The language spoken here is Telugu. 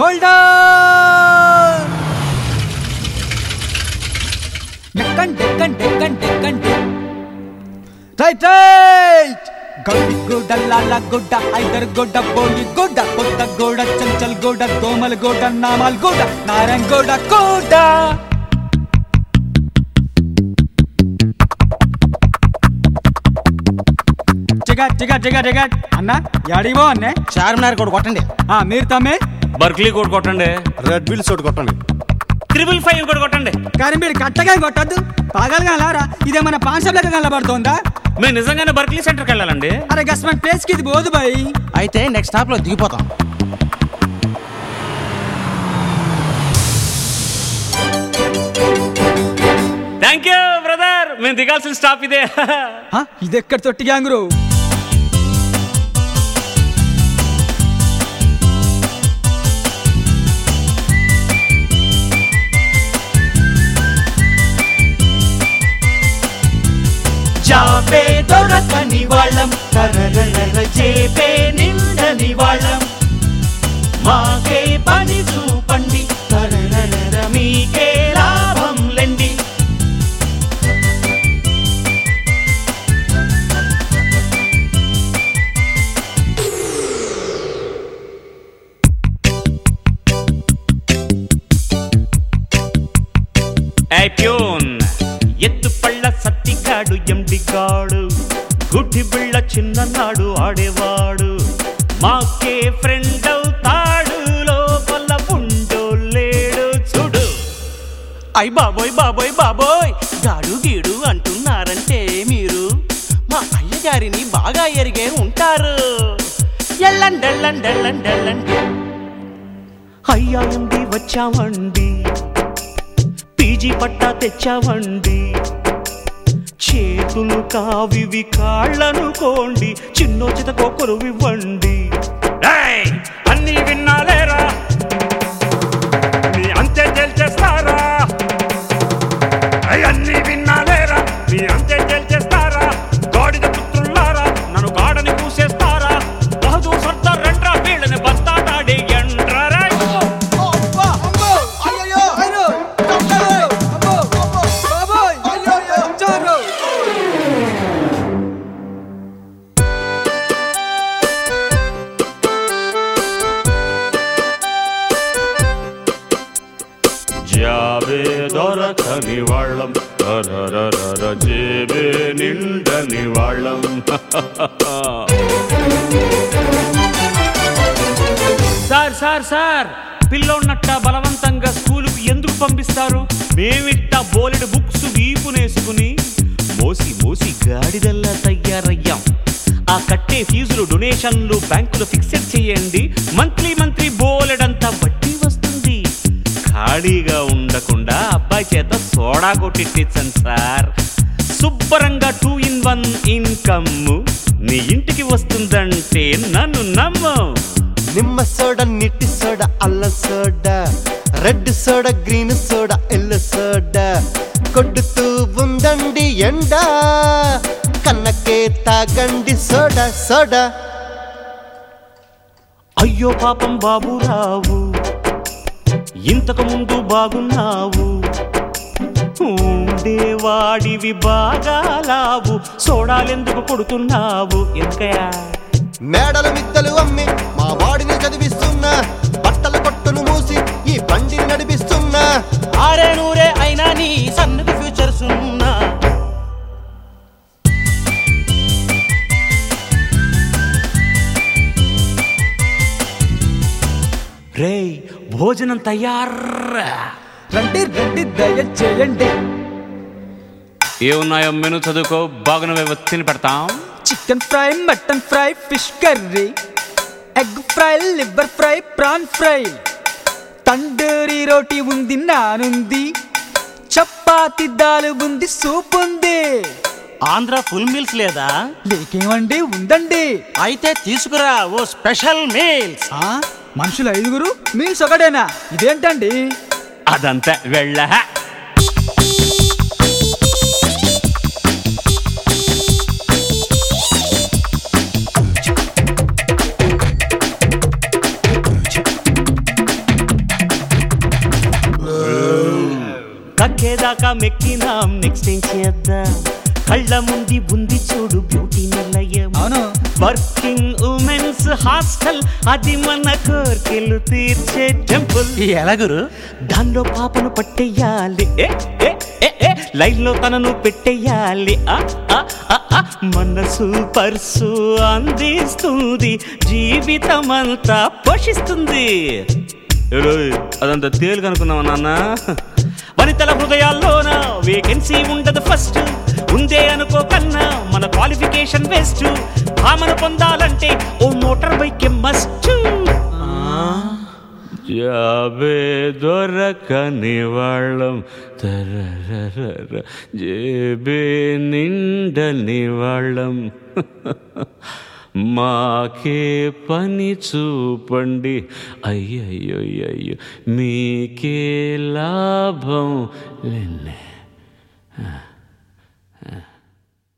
హోల్డ్ ఆన్ డెక్కండి రైట్ గౌడి గూడ లాల గుడ్డ ఐదర్ గుడ్డ బోయి గుడ్డ కొత్త గూడ చంచల్ గూడ దోమల గూడ నామాల్ గూడ నారాయణ గూడ గూడ టికెట్ అన్న యాడివో అన్నే చార్మినార్ కోడ్ కొట్టండి. మీరు తమ్మే బర్క్లీ కోడ్ కొట్టండి. రెడ్ బిల్స్ ఒకటి కొట్టండి. 555 కూడా కొట్టండి. కానీ మీరు కట్టగా కొట్టద్దు, పాగలుగా లారా. ఇదేమన్నా పాన్షాప్ లెక్క కనబడుతోందా? మేము నిజంగానే బర్క్లీ సెంటర్కి వెళ్ళాలండి. అరే గస్మెంట్ ప్లేస్ కి ఇది పోదు బాయ్. అయితే నెక్స్ట్ స్టాప్ లో దిగిపోతాం. Thank you brother. మేము దిగాల్సిన స్టాప్ ఇదే. ఇది ఎక్కడ తొట్టి గ్యాంగురు? జాబే దొరకని వాళ్ళం, కరరర చేపే నిండని వాళ్ళం, మాకే పని చూపండి, కరరర మీకే లాభం లెండి. ప్యూన్ ఎత్తు పళ్ళ సత్తిగాడు ఎండిగాడు, గుడ్డి బిళ్ళ చిన్ననాడు ఆడేవాడు, మాకే ఫ్రెండ్ అవుతాడు, లోపల ఉండో లేడు చూడు. అయ్ బాబోయ్ బాబోయ్ బాబోయ్, గాడు గీడు అంటున్నారంటే మీరు మా అయ్యగారిని బాగా ఎరిగే ఉంటారు. ఎల్లండి ఎల్లండి ఎల్లండి ఎల్లండి. అయ్యా ఉండి వచ్చామండి, పీజీ పట్టా తెచ్చావండి, చేతులు కావివి కాళ్ళనుకోండి, చిన్నో చితకో కొలువివ్వండి. అన్నీ విన్నాలేరా, నీ అంతే తేల్చేస్తారా? అన్నీ విన్నాలేరా, నీ అంతే తేల్చేస్తారా? గాడిద పుత్రులారా, నన్ను గాడని కూసేస్తారా? బహదూర్ సర్దార్ రండ్రా, వీళ్ళని బస్తాటాడి ఎండ్రారా. జాబే దొరకని వాళ్ళం, జేబే నిండని వాళ్ళం. సార్ పిల్లోన్నట్ట బలవంతంగా స్కూలుకు ఎందుకు పంపిస్తారు? మేమిట్ట బోలెడు బుక్స్ వీపునేసుకుని మోసి మోసి గాడిదల్లా తయారయ్యాం. ఆ కట్టే ఫీజులు డొనేషన్లు బ్యాంకులో ఫిక్సెడ్ చేయండి, మంత్లీ బోలెడంతా వడ్డీ వస్తుంది. ఖాళీగా ఉండకుండా అబ్బాయి చేత సోడా కొట్టించండి సార్. శుభ్రంగా 2-in-1 ఇన్కమ్ నీ ఇంటికి వస్తుందంటే నన్ను నమ్ము. నిమ్మ సోడా, నిట్టి సోడా, అల్ల soda, red soda, green soda, yellow soda, కొట్టుతూ ఉందండి ఎండ, కన్నకే తాగండి సోడా సోడా. అయ్యో పాపం బాబురావు, ఇంతకు ముందు బాగున్నావు, ఉండేవాడివి బాగా లావు, సోడాలెందుకు కొడుతున్నావు? ఎందుకయా? మేడల మిద్దలు అమ్మి మా వాడిని చదివిస్తున్నా, బట్టల కొట్టును మూసి ఈ బండిని నడిపిస్తున్నా. ఆరే నూరే అయినా నీ సన్నుకు ఫ్యూచర్స్ ఉన్నా. రేయ్ భోజనం తయారా, రండి దయచేయండి. ఏమున్నాయో మెను చదువుకో, బాగున్నవేవో తిని పెడతాం. Chicken fry, mutton fry, fish curry, egg fry, liver fry, prawn fry, tandoori రోటీ ఉంది, నానుంది, చపాతి దాల్ ఉంది, సూప్ ఉంది. ఆంధ్ర ఫుల్ మీల్స్ లేదా? లేకేమండి, ఉందండి. అయితే తీసుకురా ఓ స్పెషల్ మీల్స్. మనుషులు 5 మీల్స్ ఒకటేనా? ఇదేంటండి? అదంతా వెళ్ళ. దాకా మెక్కినాం నెక్స్ట్ ఏం చేద్దాం కళ్ళ ముందు ఉంది చూడు బ్యూటీ నిలయం అవును వర్కింగ్ ఉమెన్స్ హాస్టల్ అది మన కోర్కెలు తీర్చే టెంపుల్ ఎలా గురు? దానిలో పాపను పట్టేయాలి లైన్ లో తనను పెట్టేయాలి మనసు పర్సు అందిస్తుంది జీవితమంతా పోషిస్తుంది అదంతా తేలిక అనుకున్నావా నాన్న వనితల హృదయాల్లోన వేకెన్సీ ఉండదు ఫస్ట్ ఉందే అనుకో కన్నా మన క్వాలిఫికేషన్ బెస్ట్ ఆమెను పొందాలంటే ఓ మోటార్ బైక్ మస్ట్ జాబే దొరకని వాళ్ళం జేబే నిండని వాళ్ళం మాకే పని చూపండి అయ్యయ్యో మీకే లాభం